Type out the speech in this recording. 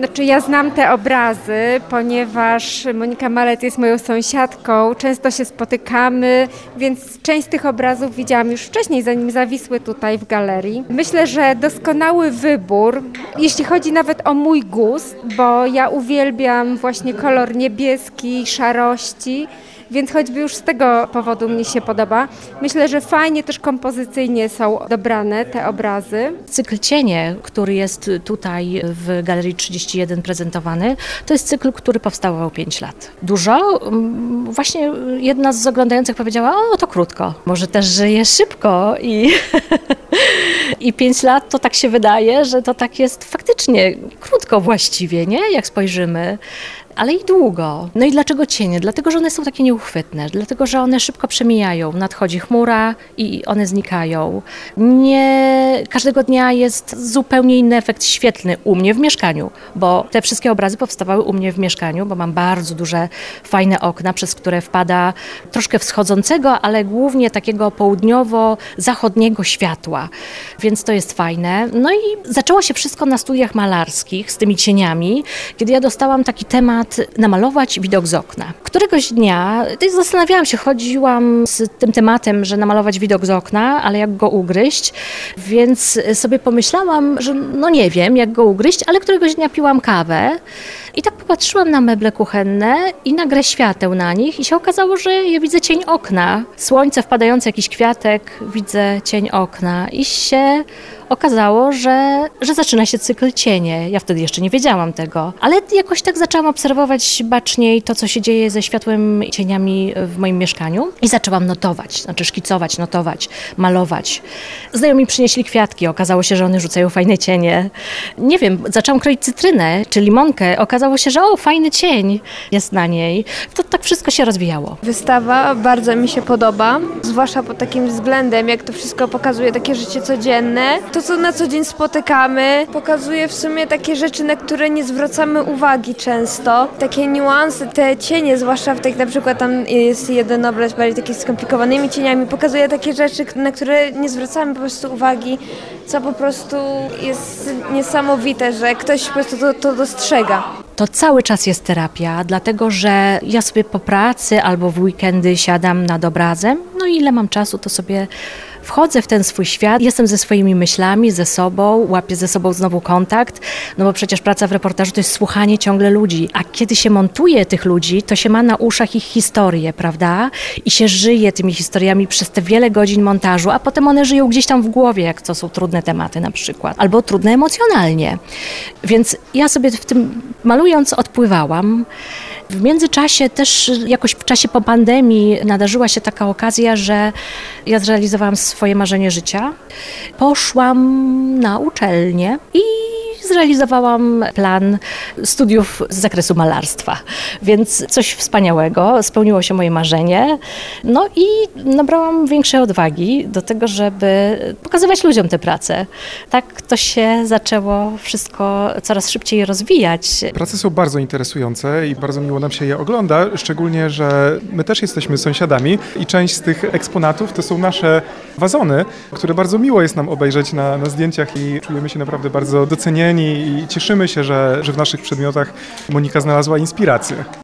Znaczy ja znam te obrazy, ponieważ Monika Malec jest moją sąsiadką, często się spotykamy, więc część z tych obrazów widziałam już wcześniej, zanim zawisły tutaj w galerii. Myślę, że doskonały wybór, jeśli chodzi nawet o mój gust, bo ja uwielbiam właśnie kolor niebieski, szarości, więc choćby już z tego powodu mnie się podoba. Myślę, że fajnie też kompozycyjnie są dobrane te obrazy. Cykl Cienie, który jest tutaj w Galerii 31 prezentowany, to jest cykl, który powstawał 5 lat. Dużo? Właśnie jedna z oglądających powiedziała, o to krótko. Może też żyje szybko i 5 lat to tak się wydaje, że to tak jest faktycznie krótko właściwie, nie? Jak spojrzymy. Ale i długo. No i dlaczego cienie? Dlatego, że one są takie nieuchwytne, dlatego, że one szybko przemijają. Nadchodzi chmura i one znikają. Nie każdego dnia jest zupełnie inny efekt świetlny u mnie w mieszkaniu, bo te wszystkie obrazy powstawały u mnie w mieszkaniu, bo mam bardzo duże, fajne okna, przez które wpada troszkę wschodzącego, ale głównie takiego południowo-zachodniego światła, więc to jest fajne. No i zaczęło się wszystko na studiach malarskich z tymi cieniami, kiedy ja dostałam taki temat namalować widok z okna. Któregoś dnia zastanawiałam się, chodziłam z tym tematem, że namalować widok z okna, ale jak go ugryźć, więc sobie pomyślałam, że no nie wiem, jak go ugryźć, ale któregoś dnia piłam kawę i tak popatrzyłam na meble kuchenne i na grę świateł na nich i się okazało, że ja widzę cień okna. Słońce wpadające, jakiś kwiatek, widzę cień okna i się okazało, że zaczyna się cykl cienie. Ja wtedy jeszcze nie wiedziałam tego, ale jakoś tak zaczęłam obserwować baczniej to, co się dzieje ze światłem i cieniami w moim mieszkaniu i zaczęłam notować, znaczy szkicować, notować, malować. Znajomi przynieśli kwiatki, okazało się, że one rzucają fajne cienie. Nie wiem, zaczęłam kroić cytrynę czy limonkę, okazało się, że fajny cień jest na niej. To tak wszystko się rozwijało. Wystawa bardzo mi się podoba, zwłaszcza pod takim względem, jak to wszystko pokazuje takie życie codzienne. To, co na co dzień spotykamy, pokazuje w sumie takie rzeczy, na które nie zwracamy uwagi często. Takie niuanse, te cienie, zwłaszcza w tych, na przykład tam jest jeden obraz bardziej taki skomplikowanymi cieniami, pokazuje takie rzeczy, na które nie zwracamy po prostu uwagi, co po prostu jest niesamowite, że ktoś po prostu to dostrzega. To cały czas jest terapia, dlatego że ja sobie po pracy albo w weekendy siadam nad obrazem, no i ile mam czasu, to sobie wchodzę w ten swój świat, jestem ze swoimi myślami, ze sobą, łapię ze sobą znowu kontakt, no bo przecież praca w reportażu to jest słuchanie ciągle ludzi, a kiedy się montuje tych ludzi, to się ma na uszach ich historie, prawda? I się żyje tymi historiami przez te wiele godzin montażu, a potem one żyją gdzieś tam w głowie, jak to są trudne tematy na przykład, albo trudne emocjonalnie. Więc ja sobie w tym malując odpływałam. W międzyczasie też jakoś w czasie po pandemii nadarzyła się taka okazja, że ja zrealizowałam swoje marzenie życia. Poszłam na uczelnię i zrealizowałam plan studiów z zakresu malarstwa, więc coś wspaniałego, spełniło się moje marzenie, no i nabrałam większej odwagi do tego, żeby pokazywać ludziom tę pracę. Tak to się zaczęło wszystko coraz szybciej rozwijać. Prace są bardzo interesujące i bardzo miło nam się je ogląda, szczególnie, że my też jesteśmy sąsiadami i część z tych eksponatów to są nasze wazony, które bardzo miło jest nam obejrzeć na zdjęciach i czujemy się naprawdę bardzo docenieni i cieszymy się, że w naszych przedmiotach Monika znalazła inspirację.